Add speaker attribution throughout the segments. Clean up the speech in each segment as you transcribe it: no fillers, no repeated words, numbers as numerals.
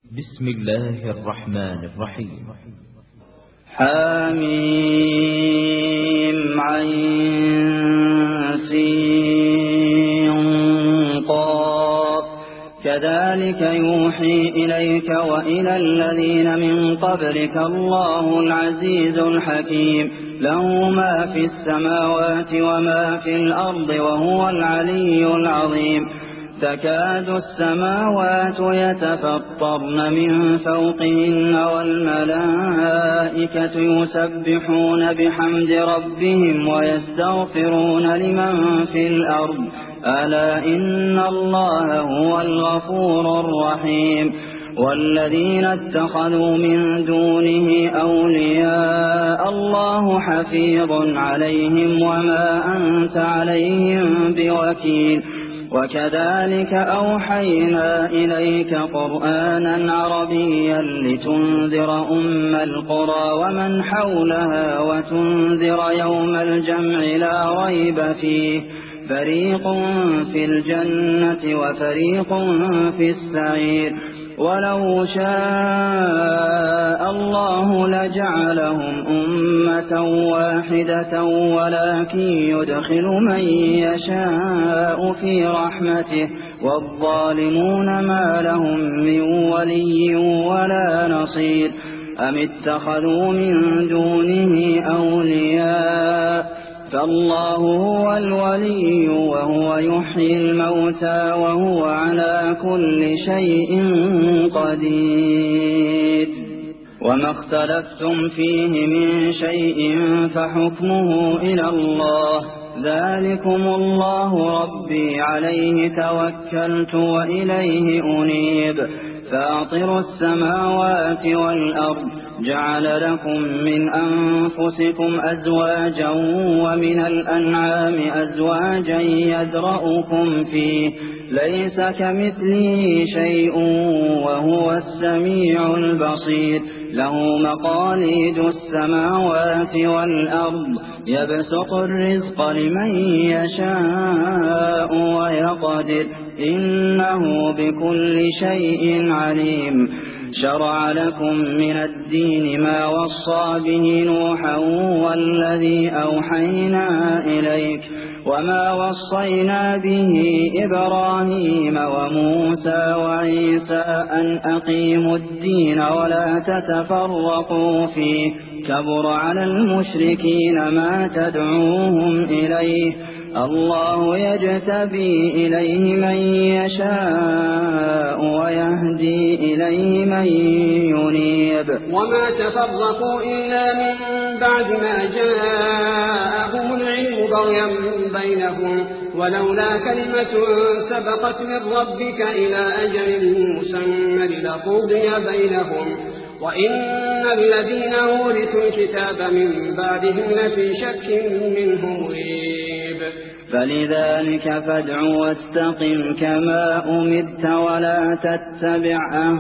Speaker 1: بسم الله الرحمن الرحيم.
Speaker 2: حميم عين سين قاف كذلك يوحي إليك وإلى الذين من قبلك الله العزيز الحكيم له ما في السماوات وما في الأرض وهو العلي العظيم تكاد السماوات يتفطرن من فوقهن والملائكة يسبحون بحمد ربهم ويستغفرون لمن في الأرض ألا إن الله هو الغفور الرحيم والذين اتخذوا من دونه أولياء الله حفيظ عليهم وما أنت عليهم بوكيل وكذلك أوحينا إليك قرآنا عربيا لتنذر أم القرى ومن حولها وتنذر يوم الجمع لا ريب فيه فريق في الجنة وفريق في السعير ولو شاء الله لجعلهم أمة واحدة ولكن يدخل من يشاء في رحمته والظالمون ما لهم من ولي ولا نصير أم اتخذوا من دونه أولياء فالله هو الولي وهو يحيي الموتى وهو على كل شيء قدير وما اختلفتم فيه من شيء فحكمه إلى الله ذلكم الله ربي عليه توكلت وإليه أنيب فاطر السماوات والأرض جعل لكم من أنفسكم أزواجا ومن الأنعام أزواجا يذرأكم فيه ليس كمثله شيء وهو السميع البصير له مقاليد السماوات والأرض يبسط الرزق لمن يشاء ويقدر إنه بكل شيء عليم شرع لكم من الدين ما وصى به نوحا والذي أوحينا إليك وما وصينا به إبراهيم وموسى وعيسى أن أقيموا الدين ولا تتفرقوا فيه كبر على المشركين ما تدعوهم إليه الله يجتبي إليه من يشاء ويهدي إليه من ينيب
Speaker 3: وما تفرقوا إلا من بعد ما جاءهم العلم بغيا بينهم ولولا كلمة سبقت من ربك إلى أجل مسمى لقضي بينهم وإن الذين أورثوا الكتاب من بعدهم لفي شك منه مريب
Speaker 2: فلذلك فادع واستقم كما أمرت ولا تتبع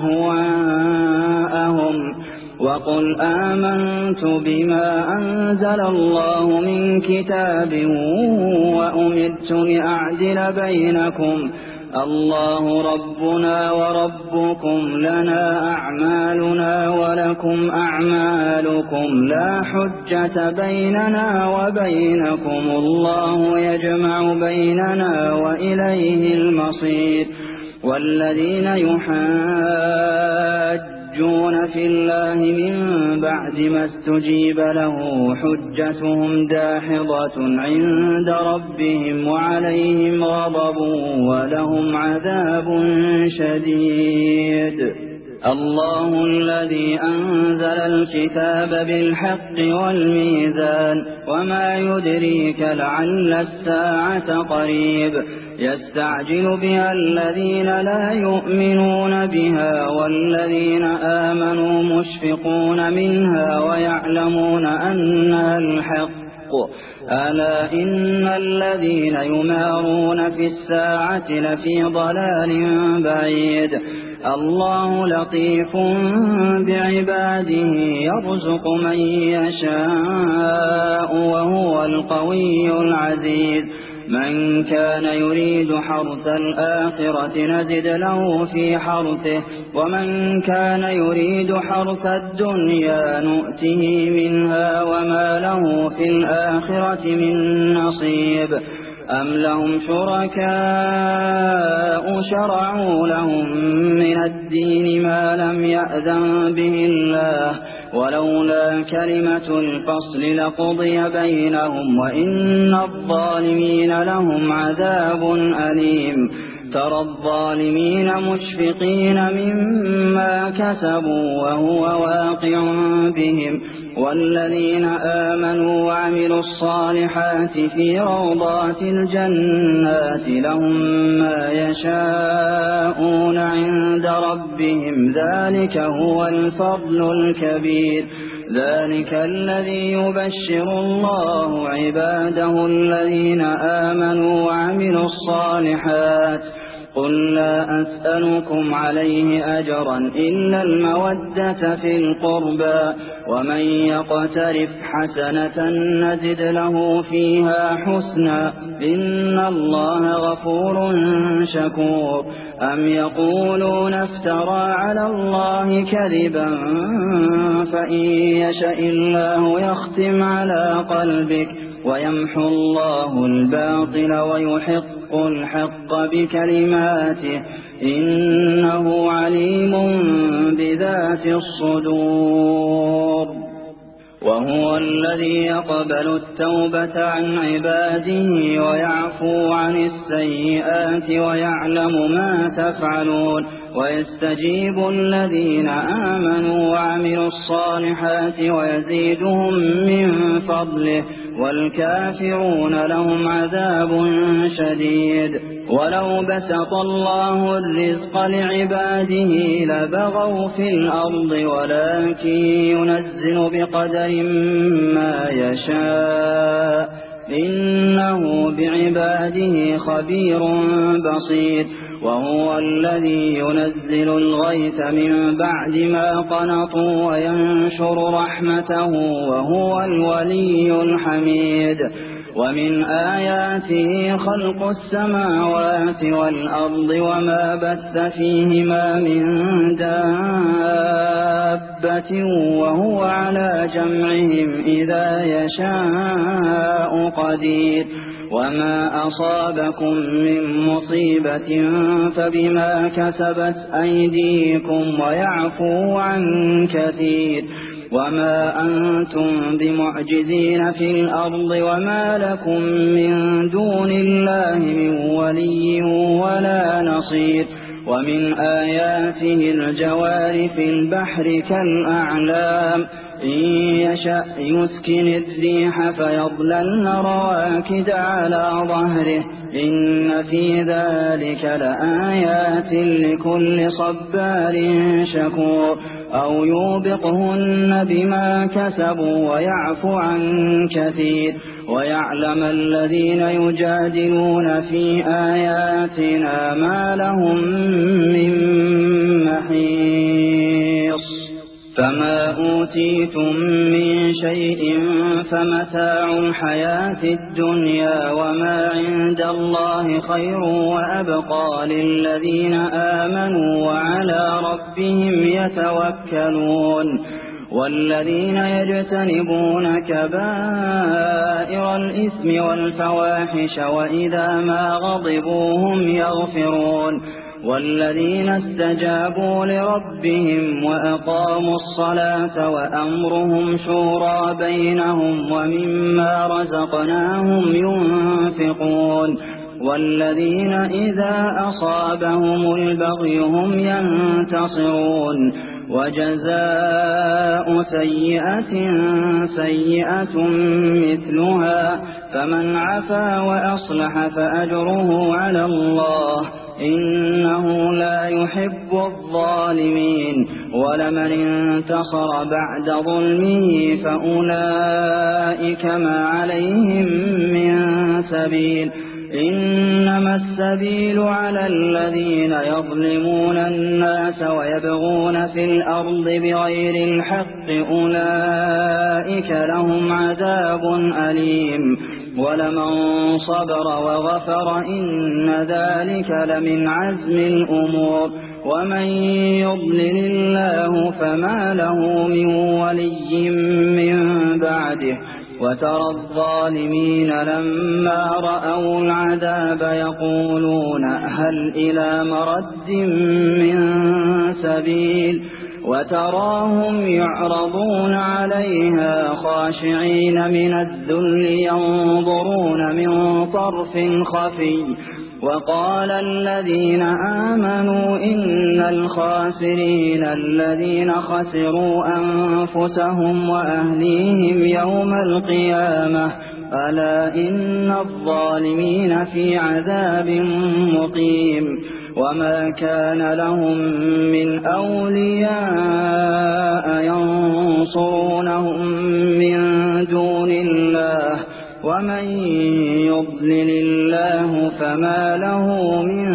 Speaker 2: أهواءهم وقل آمنت بما أنزل الله من كتاب وأمرت لأعدل بينكم الله ربنا وربكم لنا أعمالنا ولكم أعمالكم لا حجة بيننا وبينكم الله يجمع بيننا وإليه المصير والذين يحاجون في الله من بعد ما استجيب له حجتهم داحضة عند ربهم وعليهم غضب ولهم عذاب شديد الله الذي أنزل الكتاب بالحق والميزان وما يدريك لعل الساعة قريب يستعجل بها الذين لا يؤمنون بها والذين آمنوا مشفقون منها ويعلمون أنها الحق ألا إن الذين يمارون في الساعة لفي ضلال بعيد الله لطيف بعباده يرزق من يشاء وهو القوي العزيز من كان يريد حرث الآخرة نزد له في حرثه ومن كان يريد حرث الدنيا نؤته منها وما له في الآخرة من نصيب أم لهم شركاء شرعوا لهم من الدين ما لم يأذن به الله ولولا كلمة الفصل لقضي بينهم وإن الظالمين لهم عذاب أليم ترى الظالمين مشفقين مما كسبوا وهو واقع بهم والذين آمنوا وعملوا الصالحات في روضات الجنات لهم ما يشاءون عند ربهم ذلك هو الفضل الكبير ذلك الذي يبشر الله عباده الذين آمنوا وعملوا الصالحات قل لا أسألكم عليه أجرا إلا المودة في القربى ومن يقترف حسنة نزد له فيها حسنا إن الله غفور شكور أم يقولون افترى على الله كذبا فإن يشاء الله يختم على قلبك ويمحو الله الباطل ويحق الحق بكلماته إنه عليم بذات الصدور وهو الذي يقبل التوبة عن عباده ويعفو عن السيئات ويعلم ما تفعلون ويستجيب الذين آمنوا وعملوا الصالحات ويزيدهم من فضله والكافرون لهم عذاب شديد ولو بسط الله الرزق لعباده لبغوا في الأرض ولكن ينزل بقدر ما يشاء إنه بعباده خبير بصير وهو الذي ينزل الغيث من بعد ما قنطوا وينشر رحمته وهو الولي الحميد ومن آياته خلق السماوات والأرض وما بث فيهما من دابة وهو على جمعهم إذا يشاء قدير وما أصابكم من مصيبة فبما كسبت أيديكم ويعفو عن كثير وما أنتم بمعجزين في الأرض وما لكم من دون الله من ولي ولا نصير ومن آياته الجوار في البحر كالأعلام إن يشأ يسكن الريح فيضللن رواكد على ظهره إن في ذلك لآيات لكل صبار شكور أو يوبقهن بما كسبوا ويعفو عن كثير ويعلم الذين يجادلون في آياتنا ما لهم من محيص فما أوتيتم من شيء فمتاع الحياة الدنيا وما عند الله خير وأبقى للذين آمنوا وعلى ربهم يتوكلون والذين يجتنبون كبائر الإثم والفواحش وإذا ما غضبوا هم يغفرون والذين استجابوا لربهم وأقاموا الصلاة وأمرهم شورى بينهم ومما رزقناهم ينفقون والذين إذا أصابهم البغي هم ينتصرون وجزاء سيئة سيئة مثلها فمن عفا وأصلح فأجره على الله إنه لا يحب الظالمين ولمن انتصر بعد ظلمه فأولئك ما عليهم من سبيل إنما السبيل على الذين يظلمون الناس ويبغون في الأرض بغير الحق أولئك لهم عذاب أليم ولمن صبر وغفر إن ذلك لمن عزم الأمور ومن يضلل الله فما له من ولي من بعده وترى الظالمين لما رأوا العذاب يقولون هل إلى مرد من سبيل وتراهم يعرضون عليها خاشعين من الذل ينظرون من طرف خفي وقال الذين آمنوا إن الخاسرين الذين خسروا أنفسهم وأهليهم يوم القيامة ألا إن الظالمين في عذاب مقيم وما كان لهم من أولياء ينصرونهم من دون الله ومن يضلل الله فما له من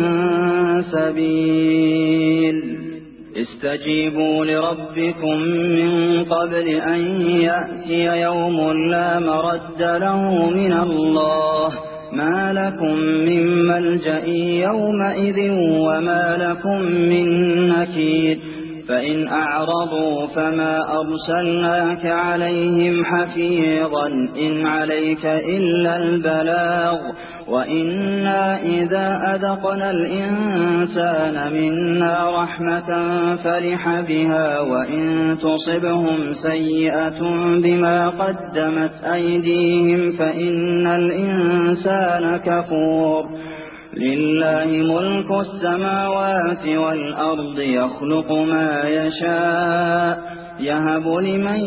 Speaker 2: سبيل استجيبوا لربكم من قبل أن يأتي يوم لا مرد له من الله ما لكم من ملجأ يومئذ وما لكم من نكير فإن أعرضوا فما أرسلناك عليهم حفيظا إن عليك إلا البلاغ وإنا إذا أذقنا الإنسان منا رحمة فرح بها وإن تصبهم سيئة بما قدمت أيديهم فإن الإنسان كفور لله ملك السماوات والأرض يخلق ما يشاء يهب لمن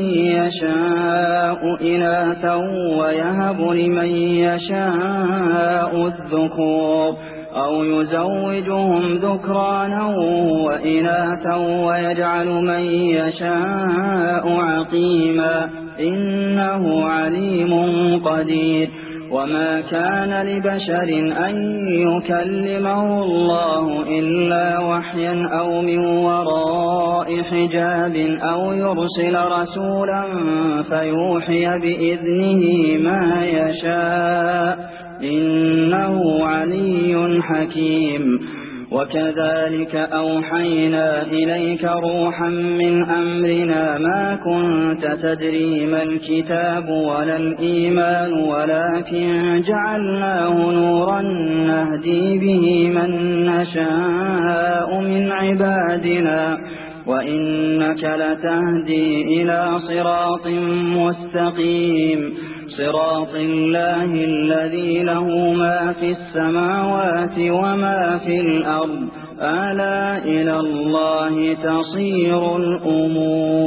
Speaker 2: يشاء إناثا ويهب لمن يشاء الذكور أو يزوجهم ذكرانا وإناثا ويجعل من يشاء عقيما إنه عليم قدير وما كان لبشر أن يكلمه الله إلا وحيا أو من وراء حجاب أو يرسل رسولا فيوحي بإذنه ما يشاء إنه علي حكيم وكذلك أوحينا إليك روحا من أمرنا ما كنت تدري ما الكتاب ولا الإيمان ولكن جعلناه نورا نهدي به من نشاء من عبادنا وإنك لتهدي إلى صراط مستقيم صراط الله الذي له ما في السماوات وما في الأرض ألا إلى الله تصير الأمور